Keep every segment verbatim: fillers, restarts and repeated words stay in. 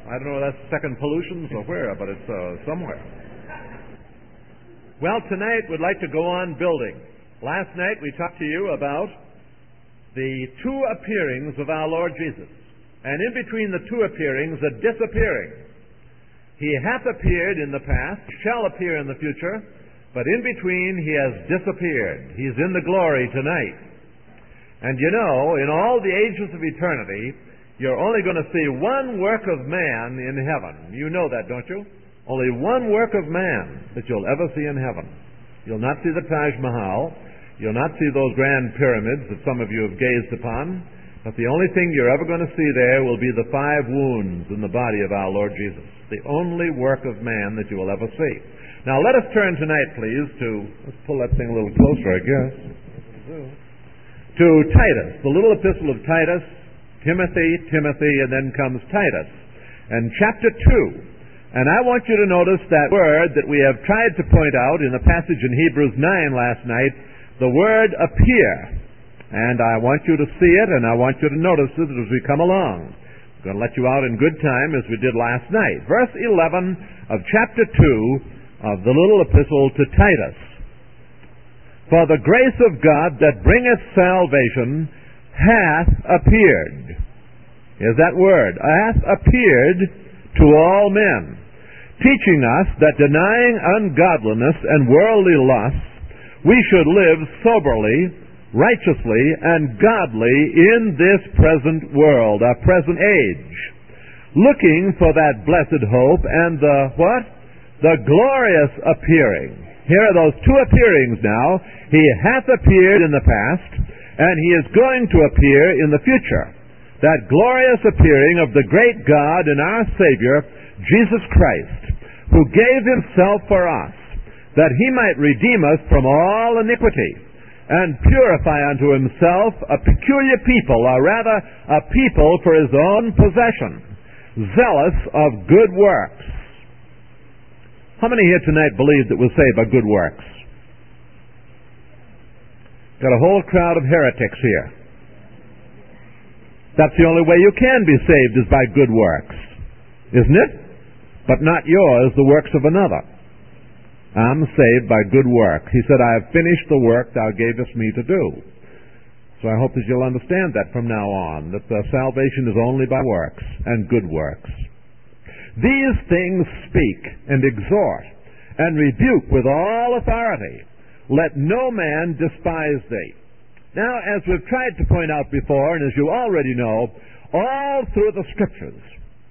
I don't know if that's second pollution or where, but it's uh, somewhere. Well, tonight we'd like to go on building. Last night we talked to you about the two appearings of our Lord Jesus. And in between the two appearings, a disappearing. He hath appeared in the past, shall appear in the future, but in between he has disappeared. He's in the glory tonight. And you know, in all the ages of eternity, you're only going to see one work of man in heaven. You know that, don't you? Only one work of man that you'll ever see in heaven. You'll not see the Taj Mahal. You'll not see those grand pyramids that some of you have gazed upon. But the only thing you're ever going to see there will be the five wounds in the body of our Lord Jesus. The only work of man that you will ever see. Now let us turn tonight, please, to, let's pull that thing a little closer, I guess, to Titus, the little epistle of Titus, Timothy, Timothy, and then comes Titus, and chapter two. And I want you to notice that word that we have tried to point out in the passage in Hebrews nine last night, the word appear. And I want you to see it, and I want you to notice it as we come along. I'm going to let you out in good time as we did last night. Verse eleven of chapter two of the little epistle to Titus. For the grace of God that bringeth salvation hath appeared. Here's that word. Hath appeared to all men, teaching us that denying ungodliness and worldly lusts, we should live soberly, righteously, and godly in this present world, our present age, looking for that blessed hope and the what? The glorious appearing. Here are those two appearings now. He hath appeared in the past, and he is going to appear in the future. That glorious appearing of the great God and our Savior, Jesus Christ, who gave himself for us, that he might redeem us from all iniquity, and purify unto himself a peculiar people, or rather a people for his own possession, zealous of good works. How many here tonight believe that we're saved by good works? Got a whole crowd of heretics here. That's the only way you can be saved, is by good works, isn't it? But not yours, the works of another. I'm saved by good works. He said, I have finished the work thou gavest me to do. So I hope that you'll understand that from now on, that the salvation is only by works, and good works. These things speak and exhort and rebuke with all authority. Let no man despise thee. Now, as we've tried to point out before, and as you already know, all through the Scriptures,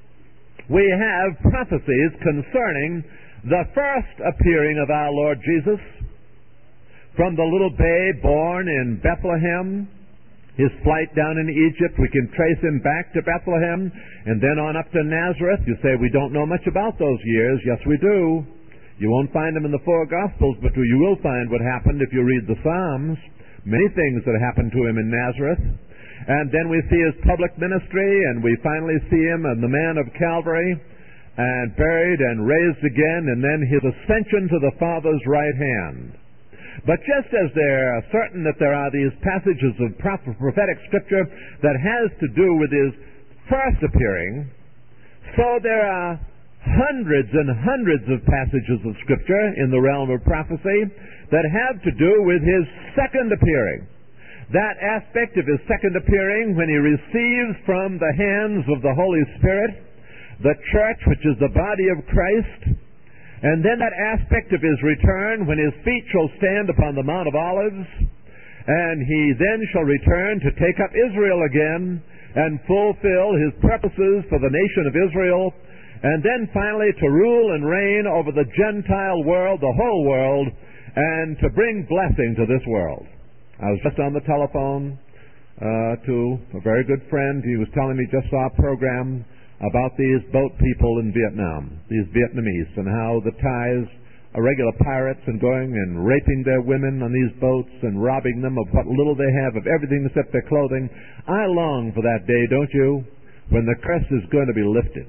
we have prophecies concerning the first appearing of our Lord Jesus, from the little babe born in Bethlehem, his flight down in Egypt. We can trace him back to Bethlehem, and then on up to Nazareth. You say, we don't know much about those years. Yes, we do. You won't find them in the four Gospels, but you will find what happened if you read the Psalms. Many things that happened to him in Nazareth. And then we see his public ministry, and we finally see him and the man of Calvary, and buried and raised again, and then his ascension to the Father's right hand. But just as there are certain that there are these passages of prophetic scripture that has to do with his first appearing, so there are hundreds and hundreds of passages of scripture in the realm of prophecy that have to do with his second appearing. That aspect of his second appearing, when he receives from the hands of the Holy Spirit the church, which is the body of Christ, and then that aspect of his return, when his feet shall stand upon the Mount of Olives, and he then shall return to take up Israel again and fulfill his purposes for the nation of Israel, and then finally to rule and reign over the Gentile world, the whole world, and to bring blessing to this world. I was just on the telephone uh, to a very good friend. He was telling me just saw a program about these boat people in Vietnam, these Vietnamese, and how the Thais are regular pirates and going and raping their women on these boats and robbing them of what little they have, of everything except their clothing. I long for that day, don't you, when the curse is going to be lifted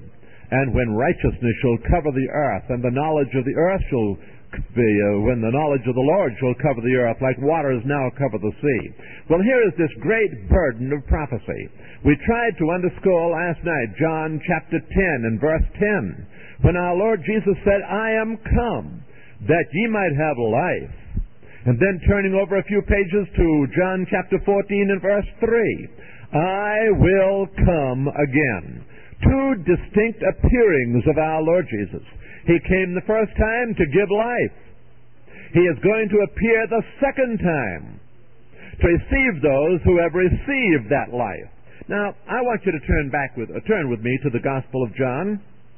And when righteousness shall cover the earth, and the knowledge of the earth shall be, uh, when the knowledge of the Lord shall cover the earth, like waters now cover the sea. Well, here is this great burden of prophecy. We tried to underscore last night John chapter ten and verse ten, when our Lord Jesus said, I am come, that ye might have life. And then turning over a few pages to John chapter fourteen and verse three, I will come again. Two distinct appearings of our Lord Jesus. He came the first time to give life. He is going to appear the second time to receive those who have received that life. Now, I want you to turn back with uh, turn with me to the Gospel of John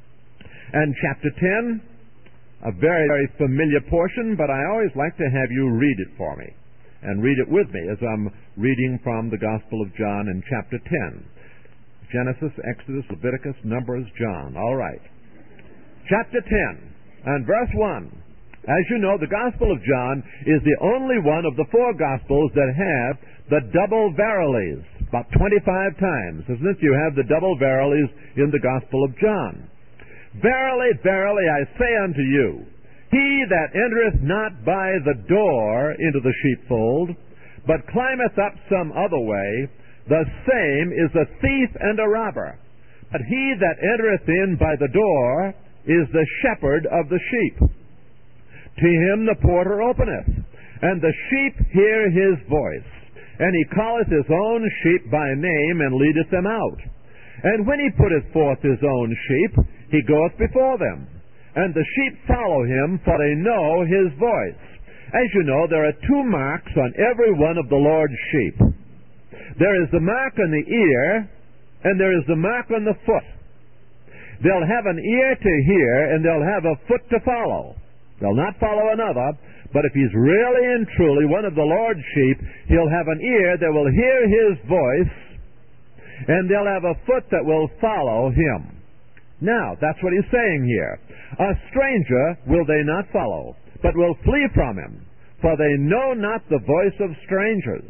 and chapter ten, a very, very familiar portion, but I always like to have you read it for me and read it with me as I'm reading from the Gospel of John in chapter ten. Genesis, Exodus, Leviticus, Numbers, John. All right. Chapter ten and verse one. As you know, the Gospel of John is the only one of the four Gospels that have the double verilies. About twenty-five times, isn't it? You have the double verilies in the Gospel of John. Verily, verily, I say unto you, he that entereth not by the door into the sheepfold, but climbeth up some other way, the same is a thief and a robber. But he that entereth in by the door is the shepherd of the sheep. To him the porter openeth, and the sheep hear his voice. And he calleth his own sheep by name, and leadeth them out. And when he putteth forth his own sheep, he goeth before them. And the sheep follow him, for they know his voice. As you know, there are two marks on every one of the Lord's sheep. There is the mark on the ear, and there is the mark on the foot. They'll have an ear to hear, and they'll have a foot to follow. They'll not follow another, but if he's really and truly one of the Lord's sheep, he'll have an ear that will hear his voice, and they'll have a foot that will follow him. Now, that's what he's saying here. A stranger will they not follow, but will flee from him, for they know not the voice of strangers.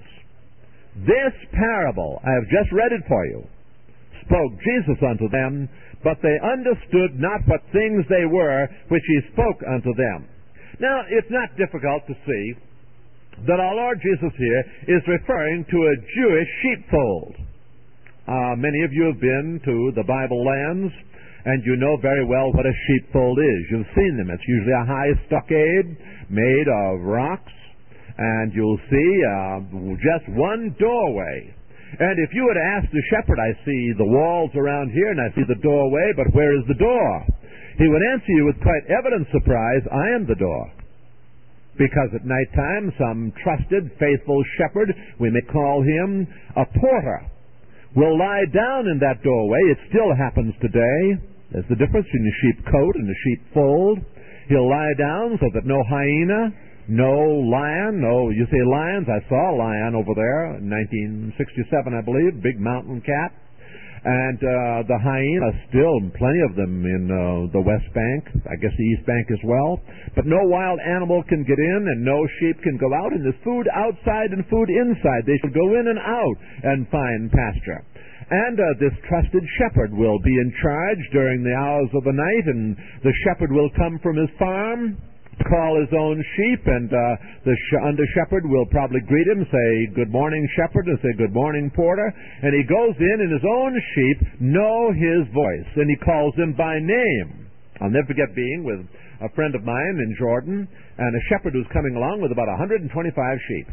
This parable, I have just read it for you, spoke Jesus unto them, but they understood not what things they were which he spoke unto them. Now, it's not difficult to see that our Lord Jesus here is referring to a Jewish sheepfold. Uh, many of you have been to the Bible lands, and you know very well what a sheepfold is. You've seen them. It's usually a high stockade made of rocks, and you'll see uh, just one doorway. And if you were to ask the shepherd, I see the walls around here, and I see the doorway, but where is the door? He would answer you with quite evident surprise, I am the door. Because at night time, some trusted, faithful shepherd, we may call him a porter, will lie down in that doorway. It still happens today. There's the difference between a sheep coat and a sheep fold. He'll lie down so that no hyena, no lion, no, you say lions, I saw a lion over there in nineteen sixty-seven, I believe, big mountain cat. And uh, the hyena, still plenty of them in uh, the West Bank, I guess the East Bank as well. But no wild animal can get in, and no sheep can go out, and there's food outside and food inside. They should go in and out and find pasture. And uh, this trusted shepherd will be in charge during the hours of the night, and the shepherd will come from his farm, call his own sheep, and uh, the sh- under shepherd will probably greet him, say, good morning, shepherd, and say, good morning, porter. And he goes in, and his own sheep know his voice, and he calls them by name. I'll never forget being with a friend of mine in Jordan, and a shepherd was coming along with about one hundred twenty-five sheep.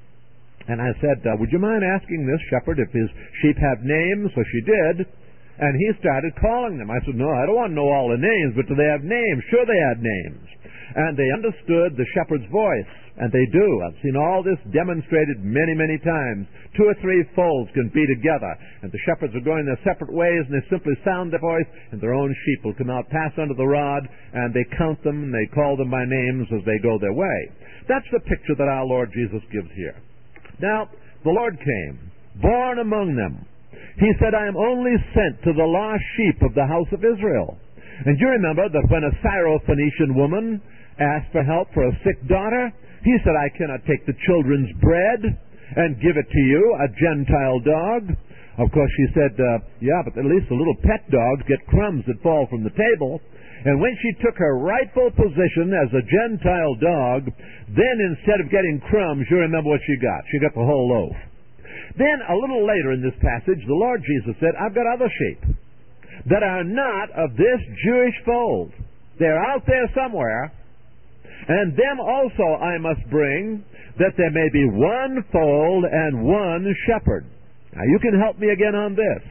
And I said, uh, would you mind asking this shepherd if his sheep have names? So she did. And he started calling them. I said, no, I don't want to know all the names, but do they have names? Sure they had names. And they understood the shepherd's voice, and they do. I've seen all this demonstrated many, many times. Two or three folds can be together, and the shepherds are going their separate ways, and they simply sound their voice, and their own sheep will come out, pass under the rod, and they count them, and they call them by names as they go their way. That's the picture that our Lord Jesus gives here. Now, the Lord came, born among them. He said, I am only sent to the lost sheep of the house of Israel. And you remember that when a Syrophoenician woman asked for help for a sick daughter, he said, I cannot take the children's bread and give it to you, a Gentile dog. Of course, she said, uh, yeah, but at least the little pet dogs get crumbs that fall from the table. And when she took her rightful position as a Gentile dog, then instead of getting crumbs, you remember what she got. She got the whole loaf. Then, a little later in this passage, the Lord Jesus said, I've got other sheep that are not of this Jewish fold. They're out there somewhere, and them also I must bring, that there may be one fold and one shepherd. Now, you can help me again on this.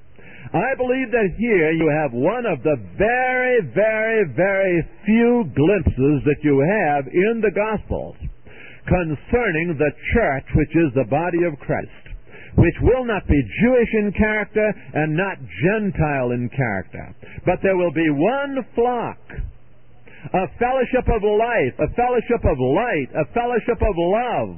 I believe that here you have one of the very, very, very few glimpses that you have in the Gospels concerning the church, which is the body of Christ, which will not be Jewish in character and not Gentile in character. But there will be one flock, a fellowship of life, a fellowship of light, a fellowship of love.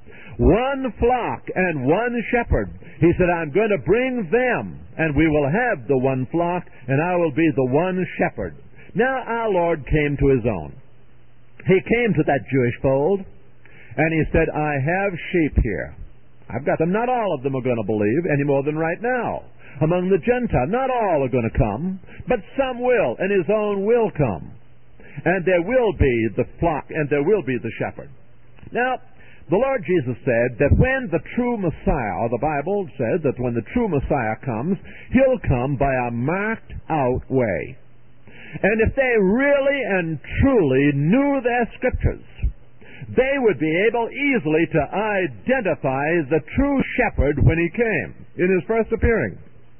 One flock and one shepherd. He said, I'm going to bring them, and we will have the one flock, and I will be the one shepherd. Now our Lord came to his own. He came to that Jewish fold, and he said, I have sheep here. I've got them. Not all of them are going to believe any more than right now. Among the Gentiles, not all are going to come, but some will, and his own will come. And there will be the flock, and there will be the shepherd. Now, the Lord Jesus said that when the true Messiah, or the Bible says that when the true Messiah comes, he'll come by a marked out way. And if they really and truly knew their scriptures, they would be able easily to identify the true shepherd when he came in his first appearing.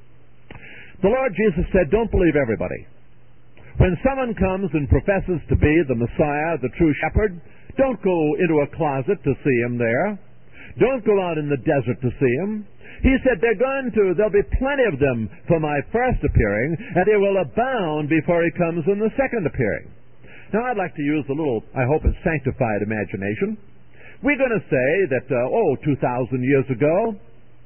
The Lord Jesus said, don't believe everybody. When someone comes and professes to be the Messiah, the true shepherd, don't go into a closet to see him there. Don't go out in the desert to see him. He said they're going to, there'll be plenty of them for my first appearing, and they will abound before he comes in the second appearing. Now, I'd like to use a little, I hope it's sanctified imagination. We're going to say that, uh, oh, two thousand years ago,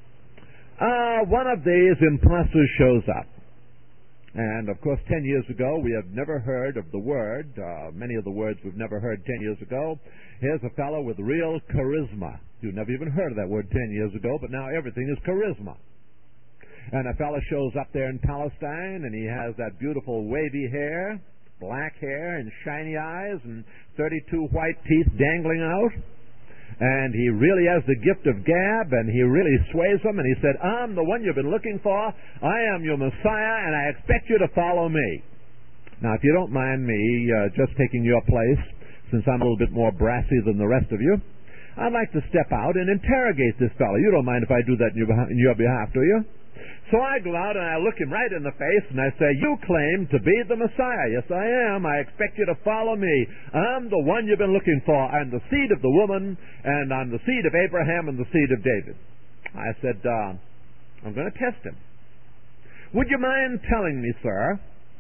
uh, one of these imposters shows up. And, of course, ten years ago, we have never heard of the word, uh, many of the words we've never heard ten years ago. Here's a fellow with real charisma. You never even heard of that word ten years ago, but now everything is charisma. And a fellow shows up there in Palestine, and he has that beautiful wavy hair, black hair, and shiny eyes, and thirty-two white teeth dangling out. And he really has the gift of gab, and he really sways them, and he said, I'm the one you've been looking for. I am your Messiah, and I expect you to follow me. Now, if you don't mind me uh, just taking your place, since I'm a little bit more brassy than the rest of you, I'd like to step out and interrogate this fellow. You don't mind if I do that in your, in your behalf, do you? So I go out and I look him right in the face and I say, you claim to be the Messiah. Yes, I am. I expect you to follow me. I'm the one you've been looking for. I'm the seed of the woman, and I'm the seed of Abraham and the seed of David. I said, uh, I'm going to test him. Would you mind telling me, sir,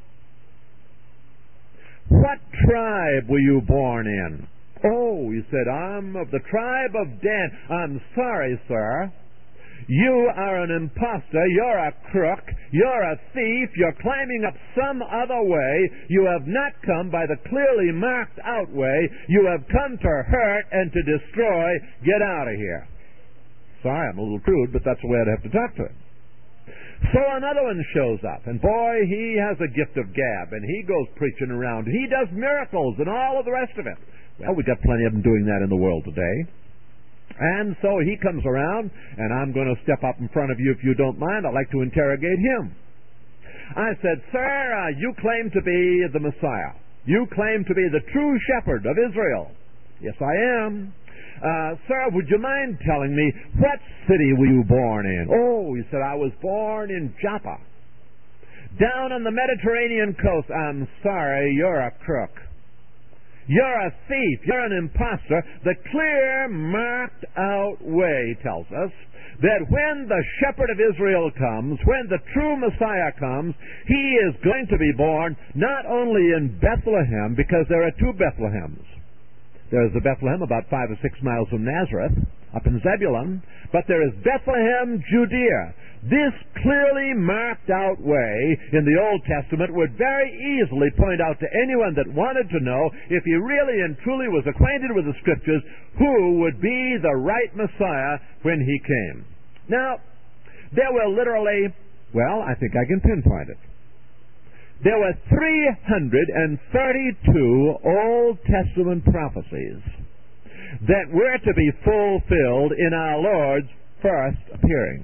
what tribe were you born in? Oh, he said, I'm of the tribe of Dan. I'm sorry, sir. You are an impostor, you're a crook, you're a thief, you're climbing up some other way. You have not come by the clearly marked out way. You have come to hurt and to destroy. Get out of here. Sorry, I'm a little crude, but that's the way I'd have to talk to him. So another one shows up, and boy, he has a gift of gab, and he goes preaching around. He does miracles and all of the rest of it. Well, we've got plenty of them doing that in the world today. And so he comes around, and I'm going to step up in front of you if you don't mind. I'd like to interrogate him. I said, sir, uh, you claim to be the Messiah. You claim to be the true shepherd of Israel. Yes, I am. Uh, sir, would you mind telling me, what city were you born in? Oh, he said, I was born in Joppa. Down on the Mediterranean coast. I'm sorry, you're a crook. You're a thief. You're an impostor. The clear, marked out way tells us that when the shepherd of Israel comes, when the true Messiah comes, he is going to be born not only in Bethlehem, because there are two Bethlehems. There's the Bethlehem about five or six miles from Nazareth, up in Zebulun, but there is Bethlehem, Judea. This clearly marked out way in the Old Testament would very easily point out to anyone that wanted to know if he really and truly was acquainted with the Scriptures, who would be the right Messiah when he came. Now, There were literally, well, I think I can pinpoint it. There were three hundred thirty-two Old Testament prophecies that were to be fulfilled in our Lord's first appearing.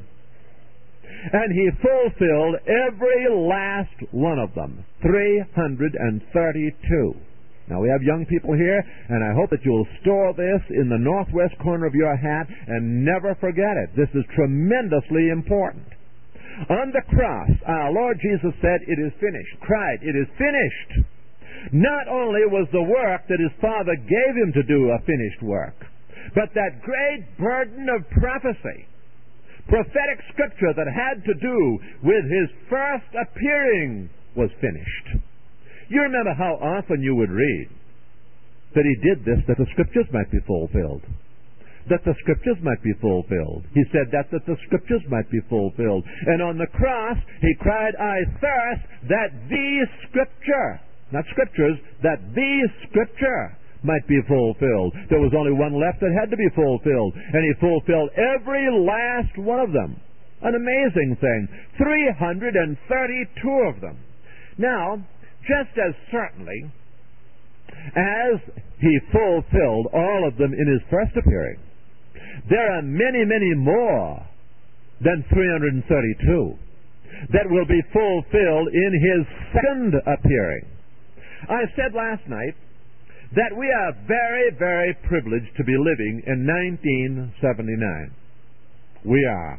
And he fulfilled every last one of them, three hundred thirty-two. Now, we have young people here, and I hope that you'll store this in the northwest corner of your hat and never forget it. This is tremendously important. On the cross, our Lord Jesus said, "It is finished," cried, "It is finished." Not only was the work that his Father gave him to do a finished work, but that great burden of prophecy, prophetic scripture that had to do with his first appearing was finished. You remember how often you would read that he did this that the scriptures might be fulfilled. That the scriptures might be fulfilled. He said that that the scriptures might be fulfilled. And on the cross, he cried, "I thirst that the scripture," not scriptures, that the scripture might be fulfilled. There was only one left that had to be fulfilled, and he fulfilled every last one of them. An amazing thing. three hundred thirty-two of them. Now, just as certainly as he fulfilled all of them in his first appearing, there are many, many more than three hundred thirty-two that will be fulfilled in his second appearing. I said last night that we are very, very privileged to be living in nineteen seventy-nine. We are.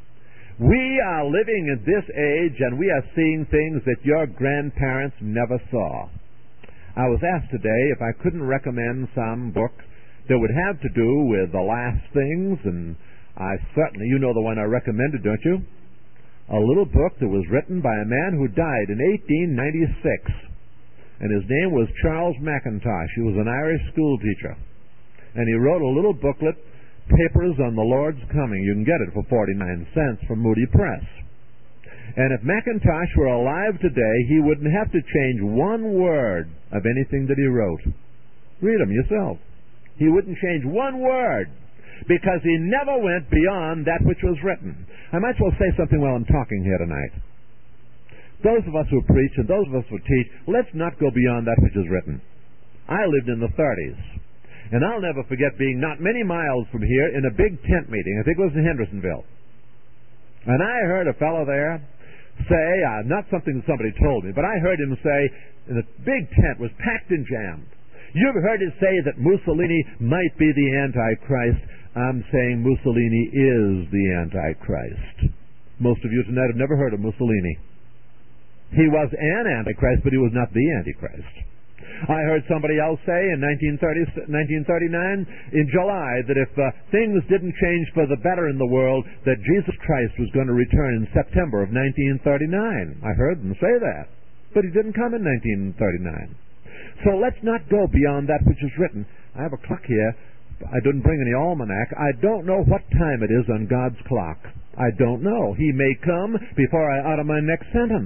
We are living in this age, and we are seeing things that your grandparents never saw. I was asked today if I couldn't recommend some book that would have to do with the last things, and I certainly, you know the one I recommended, don't you? A little book that was written by a man who died in eighteen ninety-six, and his name was Charles McIntosh. He was an Irish school teacher, and he wrote a little booklet, Papers on the Lord's Coming. You can get it for forty-nine cents from Moody Press. And if McIntosh were alive today, he wouldn't have to change one word of anything that he wrote. Read them yourself. He wouldn't change one word, because he never went beyond that which was written. I might as well say something while I'm talking here tonight. Those of us who preach and those of us who teach, let's not go beyond that which is written. I lived in the thirties. And I'll never forget being not many miles from here in a big tent meeting. I think it was in Hendersonville. And I heard a fellow there say, uh, not something that somebody told me, but I heard him say, and the big tent was packed and jammed. You've heard it say that Mussolini might be the Antichrist. I'm saying Mussolini is the Antichrist. Most of you tonight have never heard of Mussolini. He was an Antichrist, but he was not the Antichrist. I heard somebody else say in nineteen thirty-nine, in July, that if uh, things didn't change for the better in the world, that Jesus Christ was going to return in September of nineteen thirty-nine. I heard them say that. But he didn't come in nineteen thirty-nine. So let's not go beyond that which is written. I have a clock here. I didn't bring any almanac. I don't know what time it is on God's clock. I don't know. He may come before I utter my next sentence.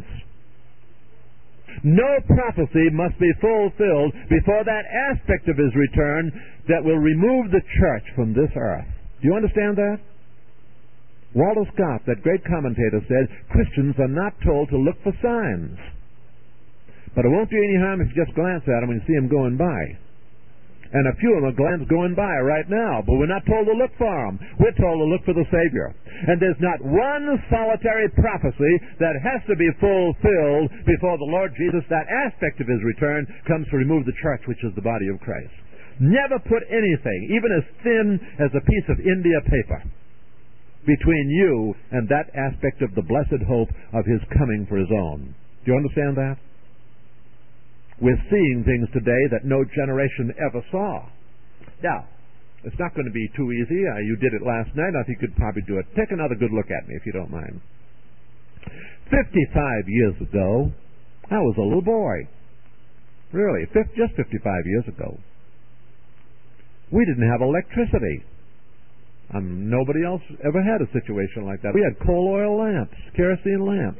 No prophecy must be fulfilled before that aspect of his return that will remove the church from this earth. Do you understand that? Walter Scott, that great commentator, said, Christians are not told to look for signs. But it won't do any harm if you just glance at them and see them going by. And a few of them are glance going by right now, but we're not told to look for them. We're told to look for the Savior. And there's not one solitary prophecy that has to be fulfilled before the Lord Jesus, that aspect of his return, comes to remove the church, which is the body of Christ. Never put anything, even as thin as a piece of India paper, between you and that aspect of the blessed hope of his coming for his own. Do you understand that? We're seeing things today that no generation ever saw. Now, it's not going to be too easy. Uh, you did it last night. I think you could probably do it. Take another good look at me, if you don't mind. Fifty-five years ago, I was a little boy. Really, just fifty-five years ago. We didn't have electricity. Um, nobody else ever had a situation like that. We had coal oil lamps, kerosene lamps.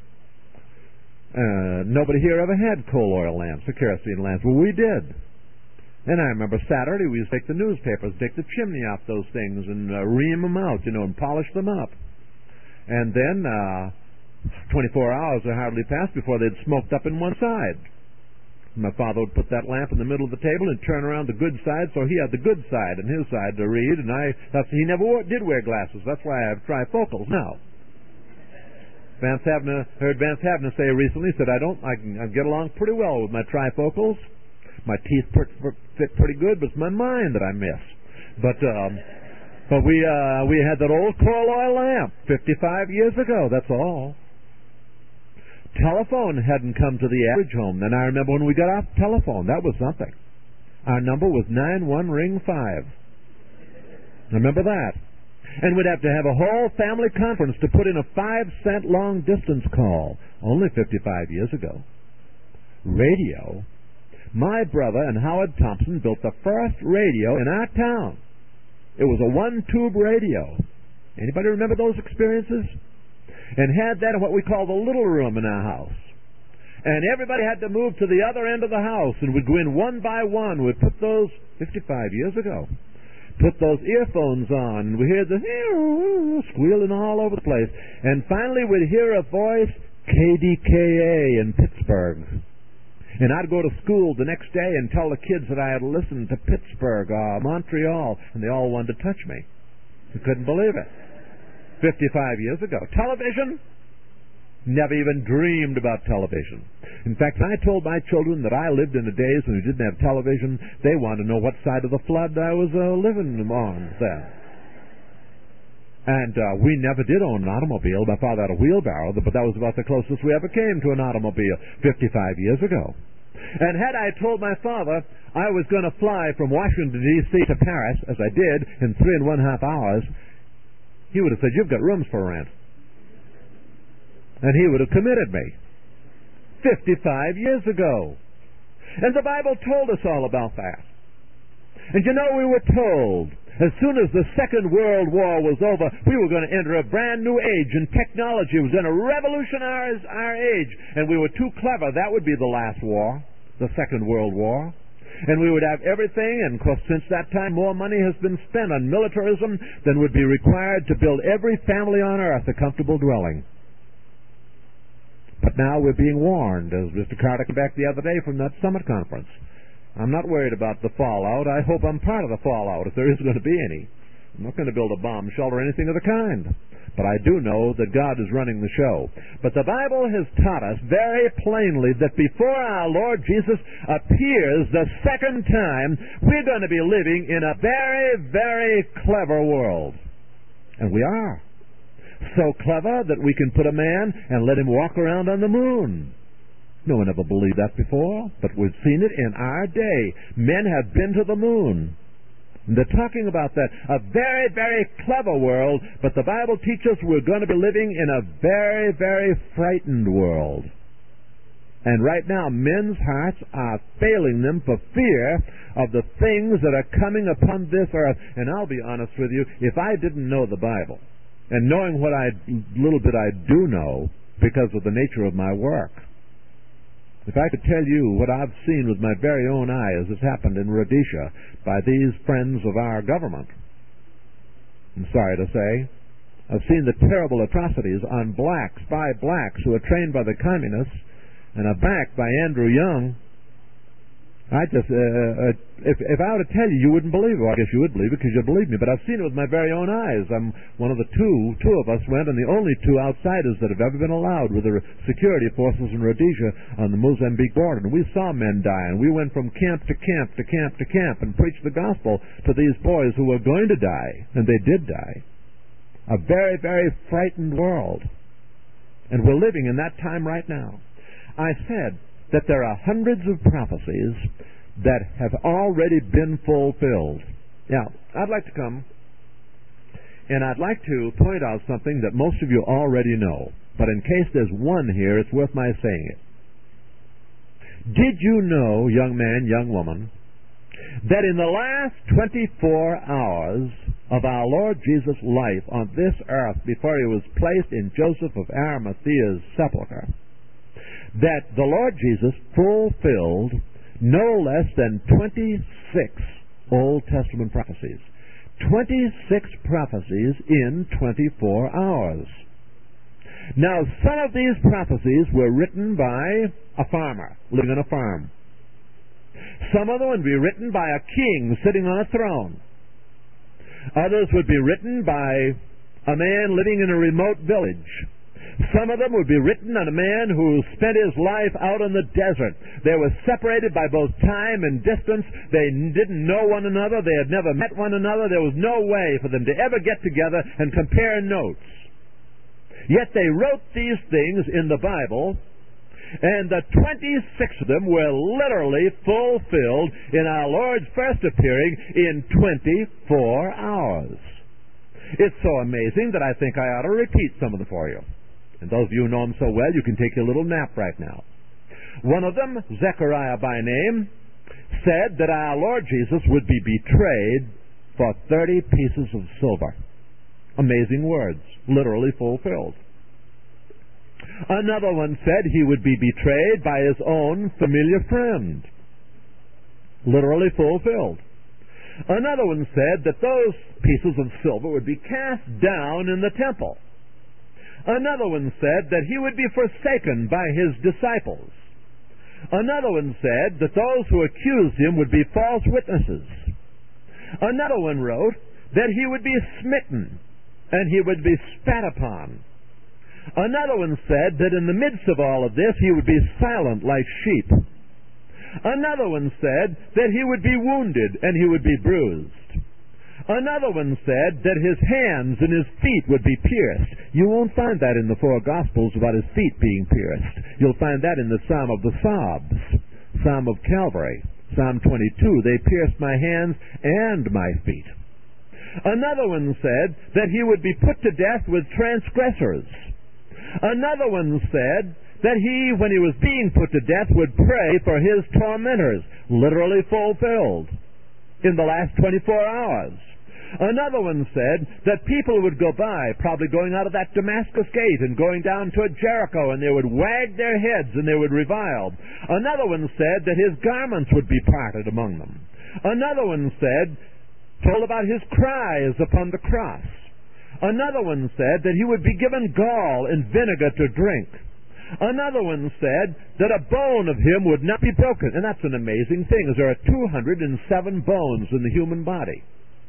Uh, nobody here ever had coal oil lamps or kerosene lamps. Well, we did. And I remember Saturday we used to take the newspapers, take the chimney off those things and uh, ream them out, you know, and polish them up. And then uh, twenty-four hours would hardly pass before they'd smoked up in one side. My father would put that lamp in the middle of the table and turn around the good side, so he had the good side and his side to read, and I that's, he never wore, did wear glasses. That's why I have trifocals now. Vance Havner, heard Vance Havner say recently, said, I don't, I can I get along pretty well with my trifocals. My teeth per, per, fit pretty good, but it's my mind that I miss. But, um, but we, uh, we had that old coal oil lamp fifty-five years ago, that's all. Telephone hadn't come to the average home. Then I remember when we got our telephone, that was something. Our number was nine one ring five. Remember that? And we'd have to have a whole family conference to put in a five cent long distance call. Only fifty-five years ago. Radio. My brother and Howard Thompson built the first radio in our town. It was a one-tube radio. Anybody remember those experiences? And had that in what we call the little room in our house. And everybody had to move to the other end of the house, and we'd go in one by one. We'd put those, fifty-five years ago, put those earphones on, and we'd hear the squealing all over the place. And finally we'd hear a voice, K D K A in Pittsburgh. And I'd go to school the next day and tell the kids that I had listened to Pittsburgh or Montreal, and they all wanted to touch me. You couldn't believe it. fifty-five years ago. Television? Never even dreamed about television. In fact, I told my children that I lived in the days when we didn't have television. They wanted to know what side of the flood I was uh, living on then. And uh, we never did own an automobile. My father had a wheelbarrow, but that was about the closest we ever came to an automobile fifty-five years ago. And had I told my father I was going to fly from Washington, D C to Paris, as I did, in three and one half hours, he would have said, you've got rooms for rent. And he would have committed me. fifty-five years ago. And the Bible told us all about that. And you know, we were told, as soon as the Second World War was over, we were going to enter a brand new age, and technology was going to revolutionize our age. And we were too clever. That would be the last war, the Second World War. And we would have everything, and of course since that time more money has been spent on militarism than would be required to build every family on earth a comfortable dwelling. But now we're being warned, as Mister Carter came back the other day from that summit conference. I'm not worried about the fallout. I hope I'm part of the fallout, if there is going to be any. I'm not going to build a bomb shelter or anything of the kind. But I do know that God is running the show. But the Bible has taught us very plainly that before our Lord Jesus appears the second time, we're going to be living in a very, very clever world. And we are. So clever that we can put a man and let him walk around on the moon. No one ever believed that before, but we've seen it in our day. Men have been to the moon. They're talking about that. A very, very clever world, but the Bible teaches we're going to be living in a very, very frightened world. And right now, men's hearts are failing them for fear of the things that are coming upon this earth. And I'll be honest with you, if I didn't know the Bible, and knowing what I little bit I do know because of the nature of my work, if I could tell you what I've seen with my very own eyes has happened in Rhodesia by these friends of our government, I'm sorry to say, I've seen the terrible atrocities on blacks, by blacks who are trained by the communists and are backed by Andrew Young. I just, uh, uh, if, if I were to tell you, you wouldn't believe it. Well, I guess you would believe it because you believe me, but I've seen it with my very own eyes. I'm one of the two, two of us went, and the only two outsiders that have ever been allowed with the security forces in Rhodesia on the Mozambique border. And we saw men die, and we went from camp to camp to camp to camp and preached the gospel to these boys who were going to die, and they did die. A very, very frightened world. And we're living in that time right now. I said that there are hundreds of prophecies that have already been fulfilled. Now, I'd like to come and I'd like to point out something that most of you already know, but in case there's one here, it's worth my saying it. Did you know, young man, young woman, that in the last twenty-four hours of our Lord Jesus' life on this earth, before he was placed in Joseph of Arimathea's sepulchre, that the Lord Jesus fulfilled no less than twenty-six Old Testament prophecies. twenty-six prophecies in twenty-four hours. Now, some of these prophecies were written by a farmer living on a farm. Some of them would be written by a king sitting on a throne. Others would be written by a man living in a remote village. Some of them would be written on a man who spent his life out in the desert. They were separated by both time and distance. They didn't know one another. They had never met one another. There was no way for them to ever get together and compare notes. Yet they wrote these things in the Bible, and the twenty-six of them were literally fulfilled in our Lord's first appearing in twenty-four hours. It's so amazing that I think I ought to repeat some of them for you. And those of you who know them so well, you can take your little nap right now. One of them, Zechariah by name, said that our Lord Jesus would be betrayed for thirty pieces of silver. Amazing words, literally fulfilled. Another one said he would be betrayed by his own familiar friend. Literally fulfilled. Another one said that those pieces of silver would be cast down in the temple. Another one said that he would be forsaken by his disciples. Another one said that those who accused him would be false witnesses. Another one wrote that he would be smitten and he would be spat upon. Another one said that in the midst of all of this he would be silent like sheep. Another one said that he would be wounded and he would be bruised. Another one said that his hands and his feet would be pierced. You won't find that in the four Gospels about his feet being pierced. You'll find that in the Psalm of the Psalms, Psalm of Calvary, Psalm twenty-two. They pierced my hands and my feet. Another one said that he would be put to death with transgressors. Another one said that he, when he was being put to death, would pray for his tormentors. Literally fulfilled in the last twenty-four hours. Another one said that people would go by, probably going out of that Damascus gate and going down to Jericho, and they would wag their heads and they would revile. Another one said that his garments would be parted among them. Another one said, told about his cries upon the cross. Another one said that he would be given gall and vinegar to drink. Another one said that a bone of him would not be broken. And that's an amazing thing, as there are two hundred seven bones in the human body.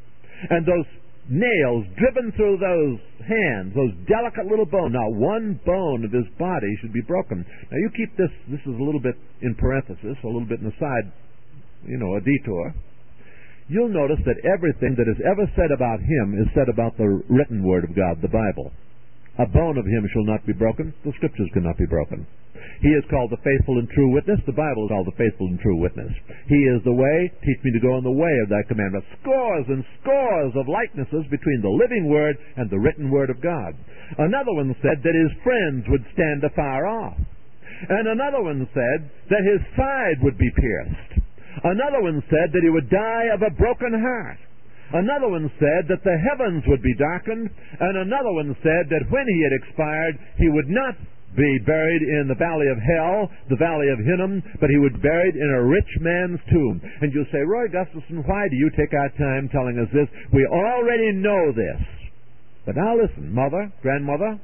And those nails driven through those hands, those delicate little bones, not one bone of his body should be broken. Now you keep this, this is a little bit in parenthesis, a little bit in the side, you know, a detour. You'll notice that everything that is ever said about him is said about the written word of God, the Bible. A bone of him shall not be broken. The Scriptures cannot be broken. He is called the faithful and true witness. The Bible is called the faithful and true witness. He is the way. Teach me to go in the way of thy commandment. Scores and scores of likenesses between the living word and the written word of God. Another one said that his friends would stand afar off. And another one said that his side would be pierced. Another one said that he would die of a broken heart. Another one said that the heavens would be darkened. And another one said that when he had expired, he would not be buried in the valley of hell, the valley of Hinnom, but he would be buried in a rich man's tomb. And you'll say, Roy Gustafson, why do you take our time telling us this? We already know this. But now listen, mother, grandmother,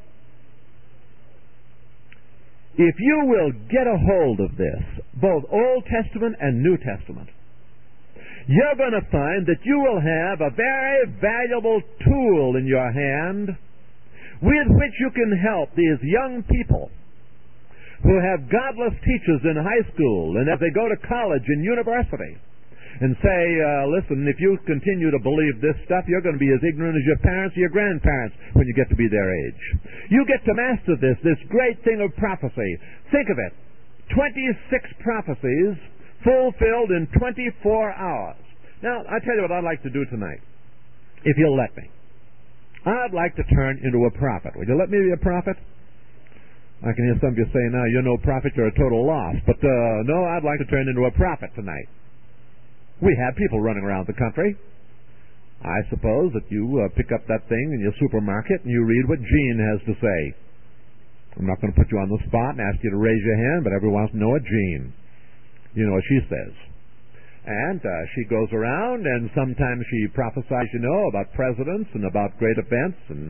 if you will get a hold of this, both Old Testament and New Testament, you're going to find that you will have a very valuable tool in your hand with which you can help these young people who have godless teachers in high school and as they go to college and university and say, uh, listen, if you continue to believe this stuff, you're going to be as ignorant as your parents or your grandparents when you get to be their age. You get to master this, this great thing of prophecy. Think of it. twenty-six prophecies fulfilled in twenty-four hours. Now, I'll tell you what I'd like to do tonight, if you'll let me. I'd like to turn into a prophet. Would you let me be a prophet? I can hear some of you saying, now, you're no prophet, you're a total loss. But, uh, no, I'd like to turn into a prophet tonight. We have people running around the country. I suppose that you uh, pick up that thing in your supermarket and you read what Jean has to say. I'm not going to put you on the spot and ask you to raise your hand, but everyone wants to know what Jean. You know what she says. And uh, she goes around, and sometimes she prophesies, you know, about presidents and about great events, and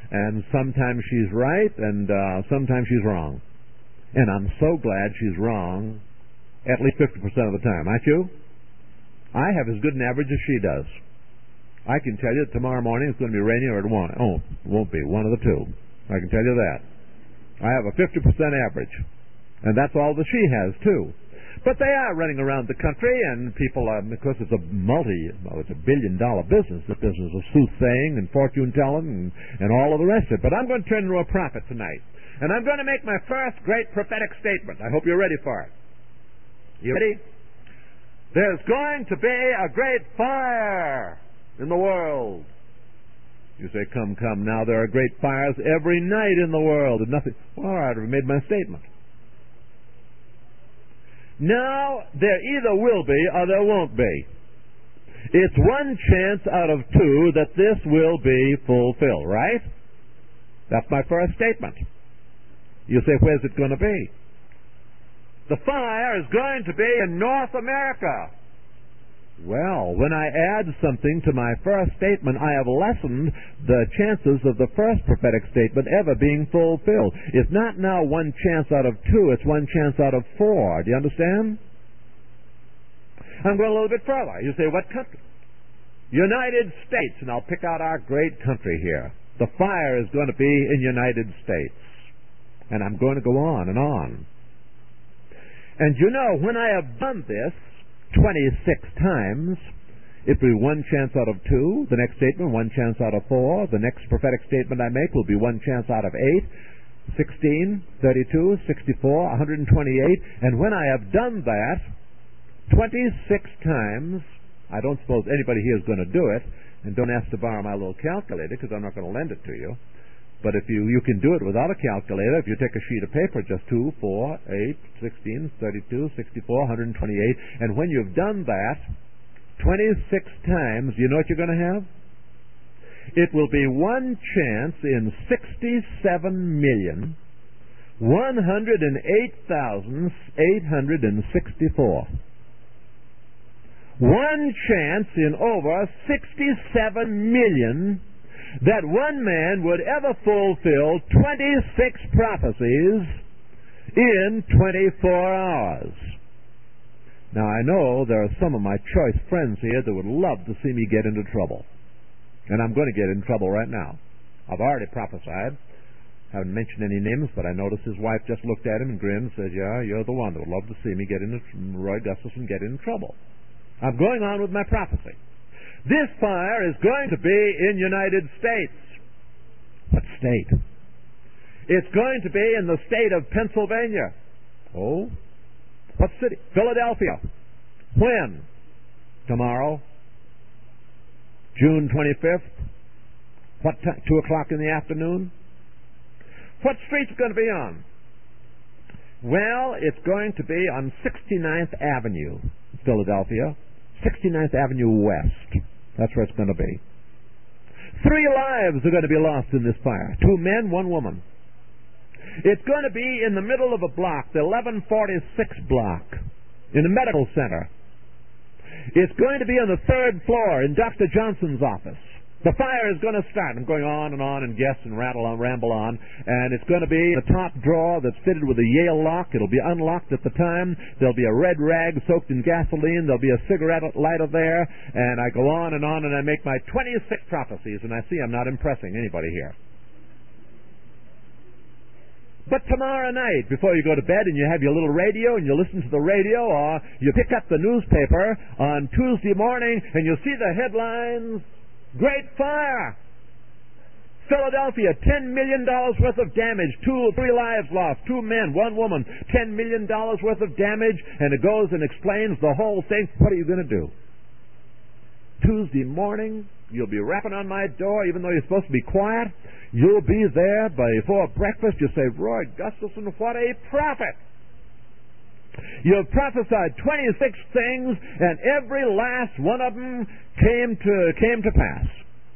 and sometimes she's right, and uh, sometimes she's wrong. And I'm so glad she's wrong at least fifty percent of the time, aren't you? I have as good an average as she does. I can tell you that tomorrow morning it's going to be raining or it won't. Oh, it won't be. One of the two. I can tell you that. I have a fifty percent average. And that's all that she has, too. But they are running around the country, and people, um, of course, it's a multi, well, it's a billion-dollar business, the business of soothsaying and fortune-telling and, and all of the rest of it. But I'm going to turn into a prophet tonight. And I'm going to make my first great prophetic statement. I hope you're ready for it. You ready? There's going to be a great fire in the world. You say, come, come, now there are great fires every night in the world and nothing. Well, all right, I've made my statement. Now, there either will be or there won't be. It's one chance out of two that this will be fulfilled, right? That's my first statement. You say, where's it going to be? The fire is going to be in North America. Well, when I add something to my first statement, I have lessened the chances of the first prophetic statement ever being fulfilled. It's not now one chance out of two, it's one chance out of four. Do you understand? I'm going a little bit further. You say, what country? United States, and I'll pick out our great country here. The fire is going to be in United States. And I'm going to go on and on. And you know, when I have done this twenty-six times, it will be one chance out of two. The next statement, one chance out of four. The next prophetic statement I make will be one chance out of eight, sixteen, thirty-two, sixty-four, one hundred twenty-eight. And when I have done that twenty-six times, I don't suppose anybody here is going to do it. And don't ask to borrow my little calculator, because I'm not going to lend it to you. But if you, you can do it without a calculator, if you take a sheet of paper, just two, four, eight, sixteen, thirty-two, sixty-four, one hundred twenty-eight, and when you've done that twenty-six times, you know what you're going to have? It will be one chance in sixty-seven million, one hundred eight thousand, eight hundred sixty-four. One chance in over sixty-seven million that one man would ever fulfill twenty-six prophecies in twenty-four hours. Now, I know there are some of my choice friends here that would love to see me get into trouble. And I'm going to get in trouble right now. I've already prophesied. Haven't mentioned any names, but I noticed his wife just looked at him and grinned and said, yeah, you're the one that would love to see me get into, Roy Gustafson get in trouble. I'm going on with my prophecy. This fire is going to be in United States. What state? It's going to be in the state of Pennsylvania. Oh? What city? Philadelphia. When? Tomorrow. June twenty-fifth. What time? Two o'clock in the afternoon. What street's it going to be on? Well, it's going to be on sixty-ninth Avenue, Philadelphia. sixty-ninth Avenue West. That's where it's going to be. Three lives are going to be lost in this fire. Two men, one woman. It's going to be in the middle of a block, the eleven forty-six block, in the medical center. It's going to be on the third floor in Doctor Johnson's office. The fire is going to start. I'm going on and on and guess and rattle on, ramble on. And it's going to be the top drawer that's fitted with a Yale lock. It'll be unlocked at the time. There'll be a red rag soaked in gasoline. There'll be a cigarette lighter there. And I go on and on and I make my twenty-six prophecies. And I see I'm not impressing anybody here. But tomorrow night, before you go to bed and you have your little radio and you listen to the radio, or you pick up the newspaper on Tuesday morning and you see the headlines, Great Fire! Philadelphia, ten million dollars worth of damage, two, three lives lost, two men, one woman, ten million dollars worth of damage, and it goes and explains the whole thing. What are you going to do? Tuesday morning, you'll be rapping on my door, even though you're supposed to be quiet. You'll be there before breakfast. You say, Roy Gustafson, what a prophet! You've prophesied twenty-six things, and every last one of them came to came to pass.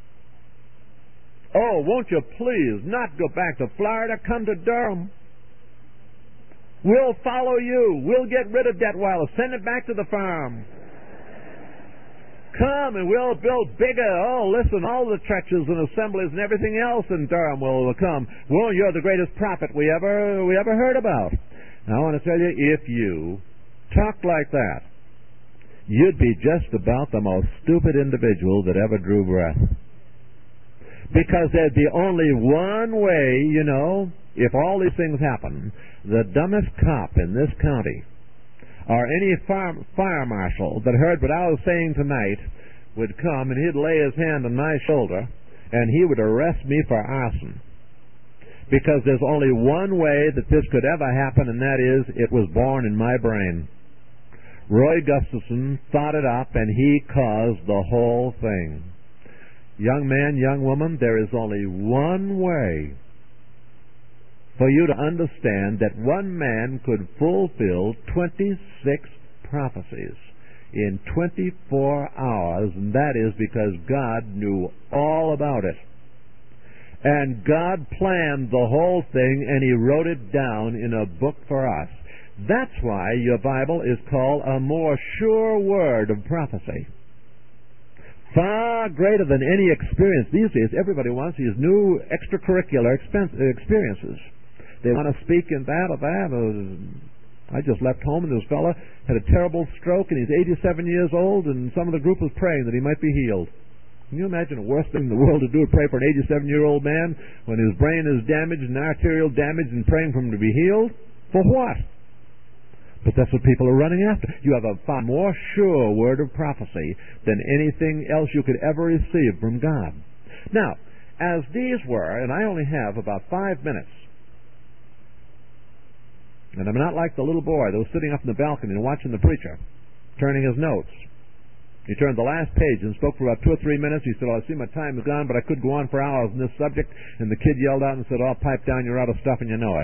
Oh, won't you please not go back to Florida? Come to Durham. We'll follow you. We'll get rid of Detweiler. Send it back to the farm. Come and we'll build bigger. Oh, listen, all the churches and assemblies and everything else in Durham will come. Well, you're the greatest prophet we ever we ever heard about. Now, I want to tell you, if you talked like that, you'd be just about the most stupid individual that ever drew breath. Because there'd be only one way, you know, if all these things happen, the dumbest cop in this county or any fire, fire marshal that heard what I was saying tonight would come and he'd lay his hand on my shoulder and he would arrest me for arson. Because there's only one way that this could ever happen, and that is it was born in my brain. Roy Gustafson thought it up and he caused the whole thing. Young man, young woman, there is only one way for you to understand that one man could fulfill twenty-six prophecies in twenty-four hours, and that is because God knew all about it. And God planned the whole thing, and He wrote it down in a book for us. That's why your Bible is called a more sure word of prophecy. Far greater than any experience. These days, everybody wants these new extracurricular expense, experiences. They want to speak in that or that. I just left home and this fellow had a terrible stroke and he's eighty-seven years old and some of the group was praying that he might be healed. Can you imagine the worst thing in the world to do is pray for an eighty-seven-year-old man when his brain is damaged and arterial damaged and praying for him to be healed? For what? But that's what people are running after. You have a far more sure word of prophecy than anything else you could ever receive from God. Now, as these were, and I only have about five minutes, and I'm not like the little boy that was sitting up in the balcony and watching the preacher, turning his notes. He turned the last page and spoke for about two or three minutes. He said, "Oh, I see my time is gone, but I could go on for hours on this subject." And the kid yelled out and said, "Oh, pipe down, you're out of stuff and you know it."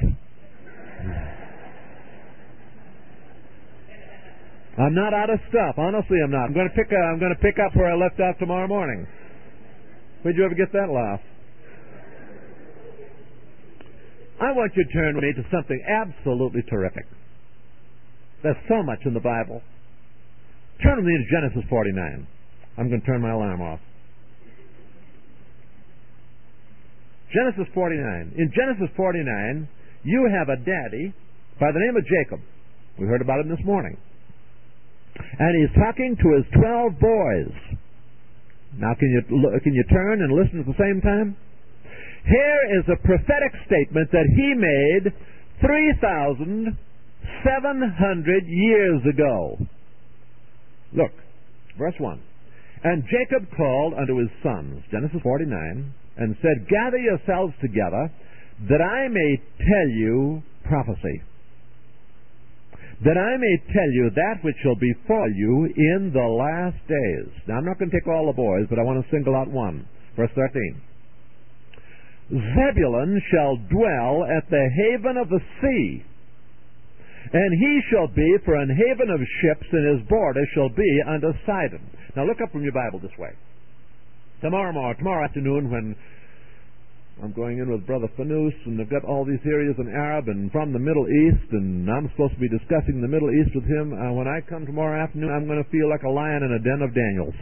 I'm not out of stuff. Honestly, I'm not. I'm going to pick. Uh, I'm going to pick up where I left off tomorrow morning. Where'd you ever get that laugh? I want you to turn with me to something absolutely terrific. There's so much in the Bible. Turn with me to Genesis forty-nine. I'm going to turn my alarm off. Genesis forty-nine. In Genesis forty-nine, you have a daddy by the name of Jacob. We heard about him this morning. And he's talking to his twelve boys. Now, can you can you turn and listen at the same time? Here is a prophetic statement that he made three thousand seven hundred years ago. Look, verse one. And Jacob called unto his sons, Genesis forty-nine, and said, "Gather yourselves together, that I may tell you prophecy. That I may tell you that which shall befall you in the last days." Now, I'm not going to take all the boys, but I want to single out one. Verse thirteen. "Zebulun shall dwell at the haven of the sea, and he shall be for an haven of ships, and his border shall be unto Sidon." Now look up from your Bible this way. Tomorrow morning, tomorrow afternoon, when I'm going in with Brother Fanous, and they've got all these areas in Arab and from the Middle East, and I'm supposed to be discussing the Middle East with him. Uh, when I come tomorrow afternoon, I'm going to feel like a lion in a den of Daniels.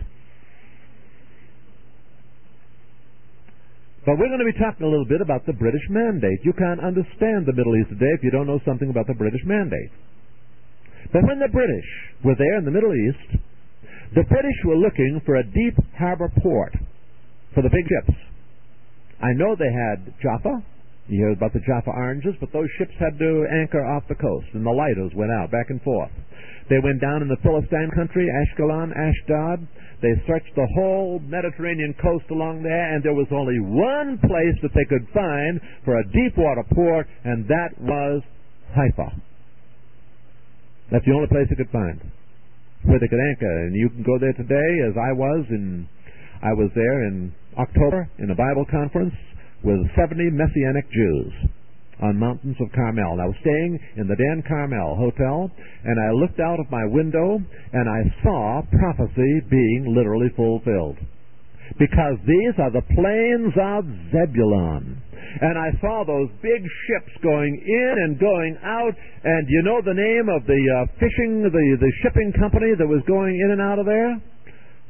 But we're going to be talking a little bit about the British Mandate. You can't understand the Middle East today if you don't know something about the British Mandate. But when the British were there in the Middle East, the British were looking for a deep harbor port for the big ships. I know they had Jaffa. You hear about the Jaffa oranges, but those ships had to anchor off the coast, and the lighters went out back and forth. They went down in the Philistine country, Ashkelon, Ashdod. They searched the whole Mediterranean coast along there, and there was only one place that they could find for a deep water port, and that was Haifa. That's the only place they could find where they could anchor. And you can go there today, as I was in. I was there in October in a Bible conference with seventy Messianic Jews on mountains of Carmel. And I was staying in the Dan Carmel Hotel, and I looked out of my window, and I saw prophecy being literally fulfilled. Because these are the plains of Zebulun. And I saw those big ships going in and going out, and you know the name of the uh, fishing, the, the shipping company that was going in and out of there?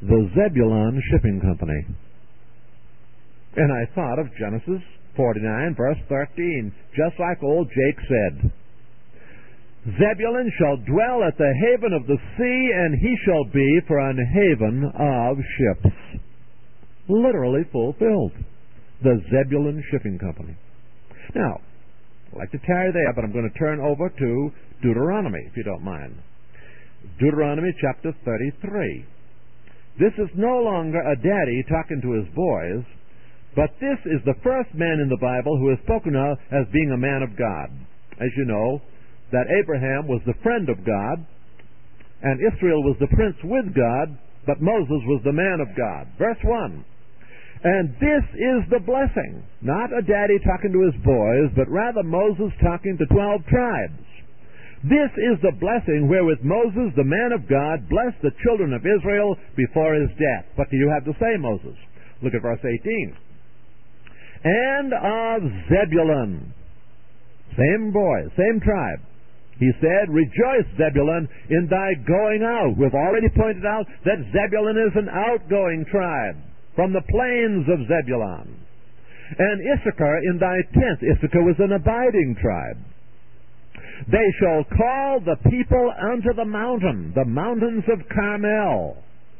the Zebulun Shipping Company. And I thought of Genesis forty-nine, verse thirteen, just like old Jake said. Zebulun shall dwell at the haven of the sea, and he shall be for an haven of ships. Literally fulfilled. The Zebulun Shipping Company. Now, I'd like to tarry there, but I'm going to turn over to Deuteronomy, if you don't mind. Deuteronomy chapter thirty-three. This is no longer a daddy talking to his boys, but this is the first man in the Bible who is spoken of as being a man of God. As you know, that Abraham was the friend of God, and Israel was the prince with God, but Moses was the man of God. Verse one. And this is the blessing. Not a daddy talking to his boys, but rather Moses talking to twelve tribes. This is the blessing wherewith Moses, the man of God, blessed the children of Israel before his death. What do you have to say, Moses? Look at verse eighteen. And of Zebulun, same boy, same tribe. He said, rejoice, Zebulun, in thy going out. We've already pointed out that Zebulun is an outgoing tribe from the plains of Zebulun. And Issachar in thy tent. Issachar was an abiding tribe. They shall call the people unto the mountain, the mountains of Carmel.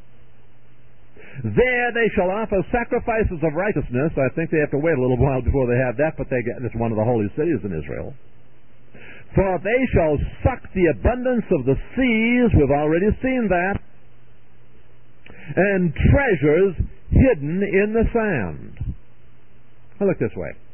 There they shall offer sacrifices of righteousness. I think they have to wait a little while before they have that, but they get, it's one of the holy cities in Israel. For they shall suck the abundance of the seas. We've already seen that. And treasures hidden in the sand. Now look this way.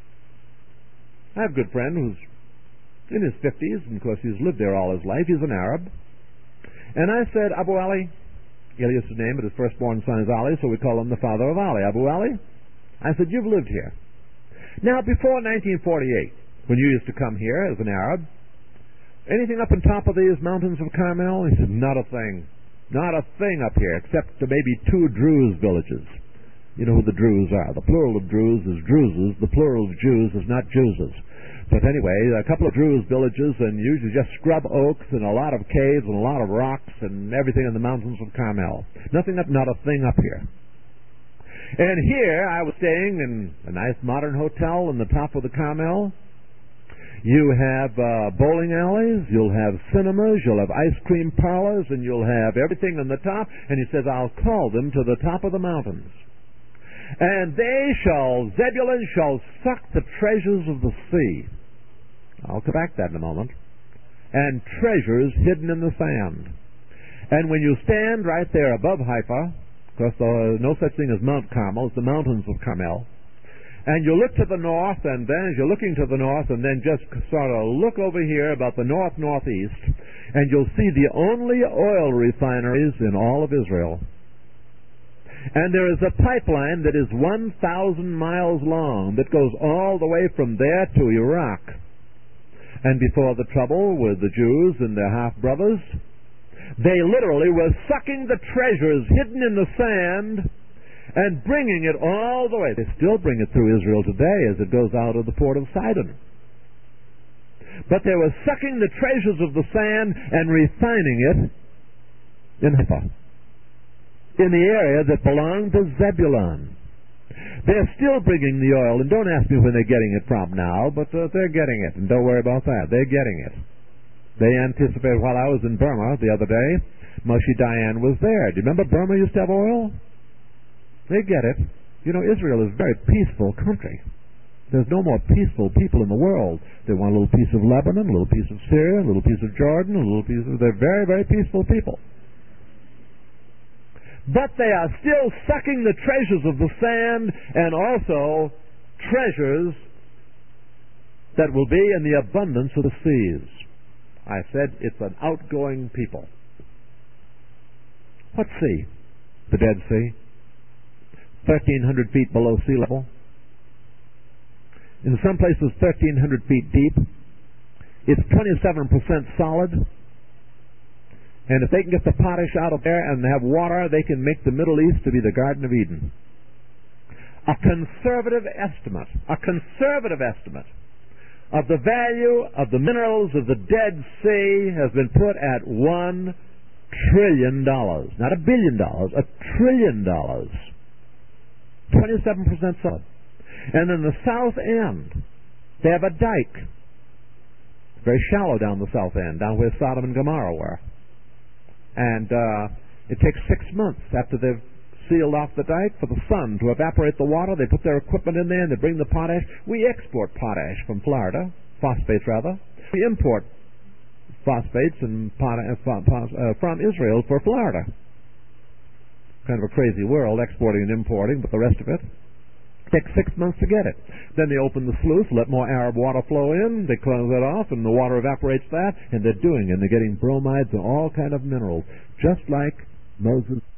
I have a good friend who's in his fifties, and of course he's lived there all his life. He's an Arab. And I said, Abu Ali, Elias' name, but his firstborn son is Ali, so we call him the father of Ali. Abu Ali, I said, you've lived here. Now, before nineteen forty-eight, when you used to come here as an Arab, anything up on top of these mountains of Carmel? He said, not a thing. Not a thing up here, except maybe two Druze villages. You know who the Druze are. The plural of Druze is Druzes. The plural of Jews is not Jewses. But anyway, a couple of Druze villages, and usually just scrub oaks and a lot of caves and a lot of rocks and everything in the mountains of Carmel. Nothing up, not a thing up here. And here I was staying in a nice modern hotel in the top of the Carmel. You have uh, bowling alleys, you'll have cinemas, you'll have ice cream parlors, and you'll have everything on the top. And he says, I'll call them to the top of the mountains. And they shall, Zebulun shall suck the treasures of the sea. I'll come back to that in a moment. And treasures hidden in the sand. And when you stand right there above Haifa, because there's no such thing as Mount Carmel, it's the mountains of Carmel, and you look to the north, and then as you're looking to the north, and then just sort of look over here about the north-northeast, and you'll see the only oil refineries in all of Israel. And there is a pipeline that is one thousand miles long that goes all the way from there to Iraq. And before the trouble with the Jews and their half-brothers, they literally were sucking the treasures hidden in the sand and bringing it all the way. They still bring it through Israel today as it goes out of the port of Sidon. But they were sucking the treasures of the sand and refining it in Haifa, in the area that belonged to Zebulun. They're still bringing the oil, and don't ask me when they're getting it from now, but uh, they're getting it, and don't worry about that. They're getting it. They anticipate. While I was in Burma the other day, Moshe Dayan was there. Do you remember Burma used to have oil? They get it. You know, Israel is a very peaceful country. There's no more peaceful people in the world. They want a little piece of Lebanon, a little piece of Syria, a little piece of Jordan, a little piece of... They're very, very peaceful people. But they are still sucking the treasures of the sand and also treasures that will be in the abundance of the seas. I said it's an outgoing people. What sea? The Dead Sea. thirteen hundred feet below sea level. In some places thirteen hundred feet deep. It's twenty-seven percent solid. And if they can get the potash out of there and have water, they can make the Middle East to be the Garden of Eden. A conservative estimate, a conservative estimate of the value of the minerals of the Dead Sea has been put at one trillion dollars. Not a billion dollars, a trillion dollars. twenty-seven percent solid. And in the south end, they have a dike. Very shallow down the south end, down where Sodom and Gomorrah were. And uh, it takes six months after they've sealed off the dike for the sun to evaporate the water. They put their equipment in there and they bring the potash. We export potash from Florida, phosphates rather. We import phosphates and potash uh, from Israel for Florida. Kind of a crazy world, exporting and importing, but the rest of it takes six months to get it. Then they open the sluice, let more Arab water flow in, they close it off, and the water evaporates that, and they're doing, and they're getting bromides and all kind of minerals, just like Moses